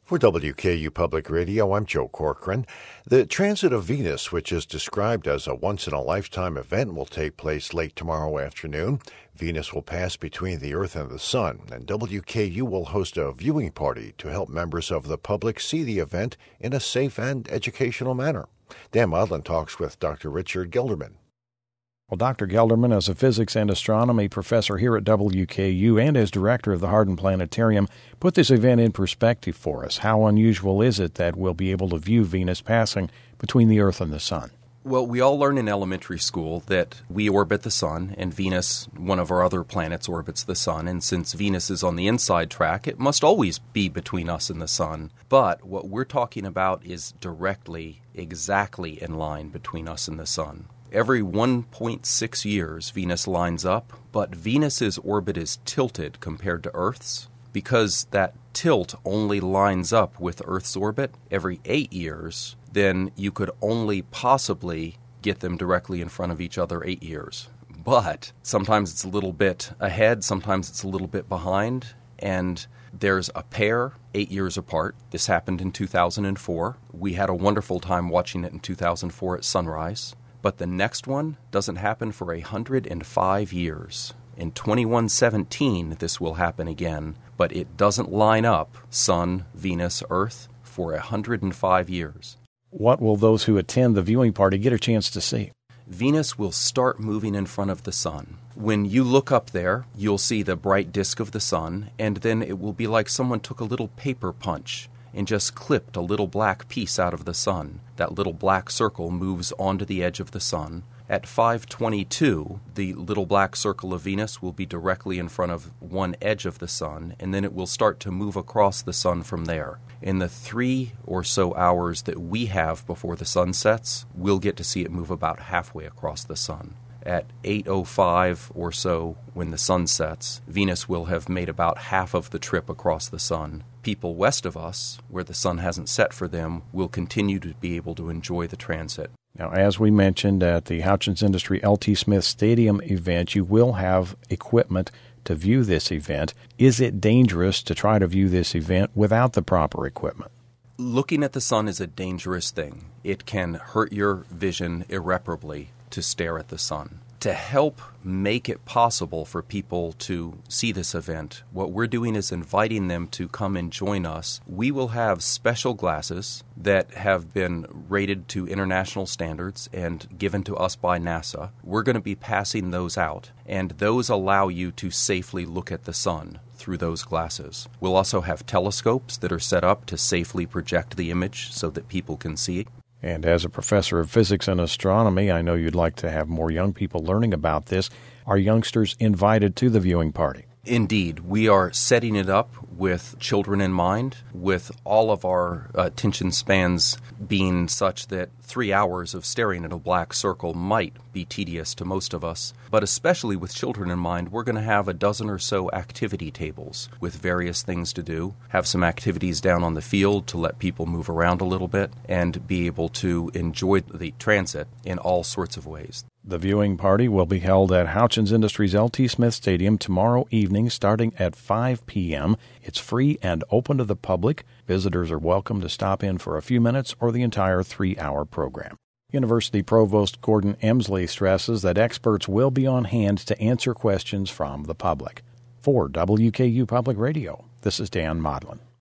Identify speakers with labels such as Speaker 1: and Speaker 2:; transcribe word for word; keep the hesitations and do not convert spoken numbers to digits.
Speaker 1: For W K U Public Radio, I'm Joe Corcoran. The transit of Venus, which is described as a once-in-a-lifetime event, will take place late tomorrow afternoon. Venus will pass between the Earth and the Sun, and W K U will host a viewing party to help members of the public see the event in a safe and educational manner. Dan Modlin talks with Doctor Richard Gelderman.
Speaker 2: Well, Doctor Gelderman is a physics and astronomy professor here at W K U and as director of the Hardin Planetarium. Put this event in perspective for us. How unusual is it that we'll be able to view Venus passing between the Earth and the Sun?
Speaker 3: Well, we all learn in elementary school that we orbit the Sun, and Venus, one of our other planets, orbits the Sun. And since Venus is on the inside track, it must always be between us and the Sun. But what we're talking about is directly, exactly in line between us and the Sun. Every one point six years, Venus lines up, but Venus's orbit is tilted compared to Earth's. Because that tilt only lines up with Earth's orbit every eight years, then you could only possibly get them directly in front of each other eight years. But sometimes it's a little bit ahead, sometimes it's a little bit behind, and there's a pair eight years apart. This happened in two thousand four. We had a wonderful time watching it in two thousand four at sunrise. But the next one doesn't happen for one hundred five years. In twenty-one seventeen, this will happen again, but it doesn't line up Sun, Venus, Earth for one hundred five years.
Speaker 2: What will those who attend the viewing party get a chance to see?
Speaker 3: Venus will start moving in front of the Sun. When you look up there, you'll see the bright disk of the Sun, and then it will be like someone took a little paper punch and just clipped a little black piece out of the Sun. That little black circle moves onto the edge of the Sun. At five twenty-two, the little black circle of Venus will be directly in front of one edge of the Sun, and then it will start to move across the Sun from there. In the three or so hours that we have before the Sun sets, we'll get to see it move about halfway across the Sun. At eight oh five or so, when the Sun sets, Venus will have made about half of the trip across the Sun. People west of us, where the Sun hasn't set for them, will continue to be able to enjoy the transit.
Speaker 2: Now, as we mentioned at the Houchins Industry L T Smith Stadium event, you will have equipment to view this event. Is it dangerous to try to view this event without the proper equipment?
Speaker 3: Looking at the Sun is a dangerous thing. It can hurt your vision irreparably to stare at the Sun. To help make it possible for people to see this event, what we're doing is inviting them to come and join us. We will have special glasses that have been rated to international standards and given to us by NASA. We're going to be passing those out, and those allow you to safely look at the Sun through those glasses. We'll also have telescopes that are set up to safely project the image so that people can see it.
Speaker 2: And as a professor of physics and astronomy, I know you'd like to have more young people learning about this. Are youngsters invited to the viewing party?
Speaker 3: Indeed. We are setting it up with children in mind, with all of our uh, attention spans being such that three hours of staring at a black circle might be tedious to most of us. But especially with children in mind, we're going to have a dozen or so activity tables with various things to do, have some activities down on the field to let people move around a little bit, and be able to enjoy the transit in all sorts of ways.
Speaker 2: The viewing party will be held at Houchins Industries L T Smith Stadium tomorrow evening starting at five p.m. It's free and open to the public. Visitors are welcome to stop in for a few minutes or the entire three-hour program. University Provost Gordon Emsley stresses that experts will be on hand to answer questions from the public. For W K U Public Radio, this is Dan Modlin.